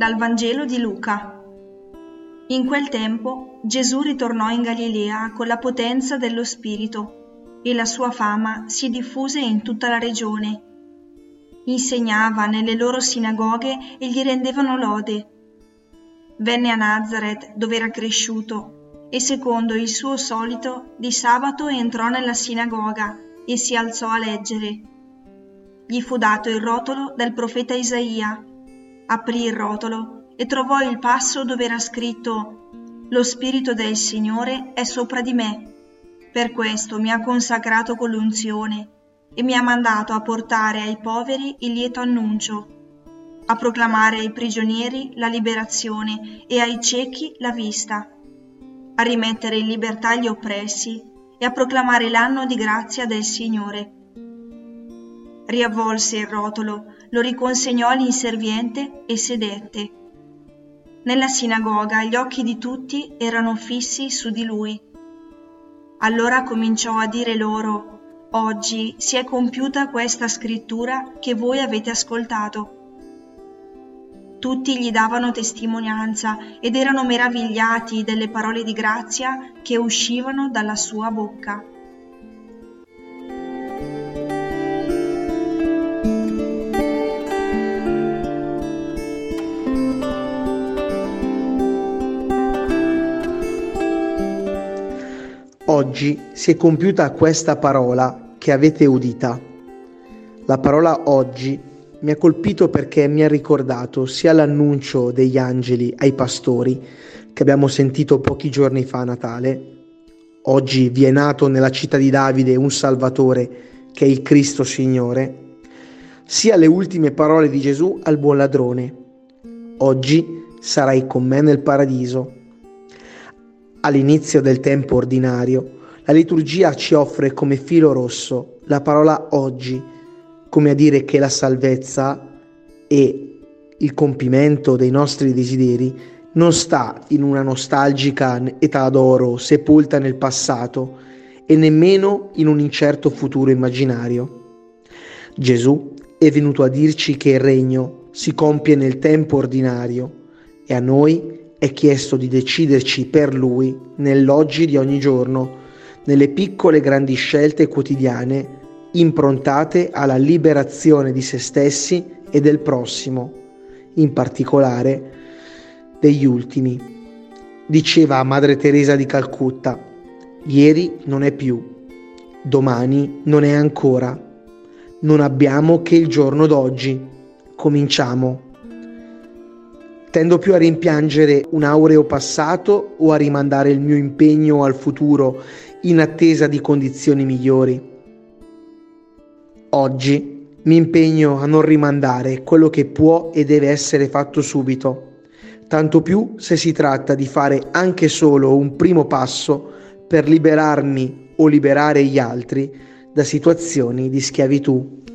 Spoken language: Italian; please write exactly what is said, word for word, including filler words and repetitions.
Dal Vangelo di Luca. In quel tempo Gesù ritornò in Galilea con la potenza dello Spirito e la sua fama si diffuse in tutta la regione. Insegnava nelle loro sinagoghe e gli rendevano lode. Venne a Nazaret, dove era cresciuto, e secondo il suo solito di sabato entrò nella sinagoga e si alzò a leggere. Gli fu dato il rotolo del profeta Isaia. Aprì il rotolo e trovò il passo dove era scritto: «Lo Spirito del Signore è sopra di me, per questo mi ha consacrato con l'unzione e mi ha mandato a portare ai poveri il lieto annuncio, a proclamare ai prigionieri la liberazione e ai ciechi la vista, a rimettere in libertà gli oppressi e a proclamare l'anno di grazia del Signore». Riavvolse il rotolo, lo riconsegnò all'inserviente e sedette. Nella sinagoga gli occhi di tutti erano fissi su di lui. Allora cominciò a dire loro: «Oggi si è compiuta questa scrittura che voi avete ascoltato». Tutti gli davano testimonianza ed erano meravigliati delle parole di grazia che uscivano dalla sua bocca. Oggi si è compiuta questa parola che avete udita. La parola oggi mi ha colpito perché mi ha ricordato sia l'annuncio degli angeli ai pastori che abbiamo sentito pochi giorni fa a Natale. Oggi vi è nato nella città di Davide un Salvatore che è il Cristo Signore, sia le ultime parole di Gesù al buon ladrone: «Oggi sarai con me nel paradiso». All'inizio del tempo ordinario, la liturgia ci offre come filo rosso la parola oggi, come a dire che la salvezza e il compimento dei nostri desideri non sta in una nostalgica età d'oro sepolta nel passato e nemmeno in un incerto futuro immaginario. Gesù è venuto a dirci che il regno si compie nel tempo ordinario e a noi è chiesto di deciderci per Lui nell'oggi di ogni giorno, nelle piccole e grandi scelte quotidiane improntate alla liberazione di se stessi e del prossimo, in particolare degli ultimi. Diceva Madre Teresa di Calcutta: «Ieri non è più, domani non è ancora, non abbiamo che il giorno d'oggi, cominciamo». Tendo più a rimpiangere un aureo passato o a rimandare il mio impegno al futuro in attesa di condizioni migliori? Oggi mi impegno a non rimandare quello che può e deve essere fatto subito, tanto più se si tratta di fare anche solo un primo passo per liberarmi o liberare gli altri da situazioni di schiavitù.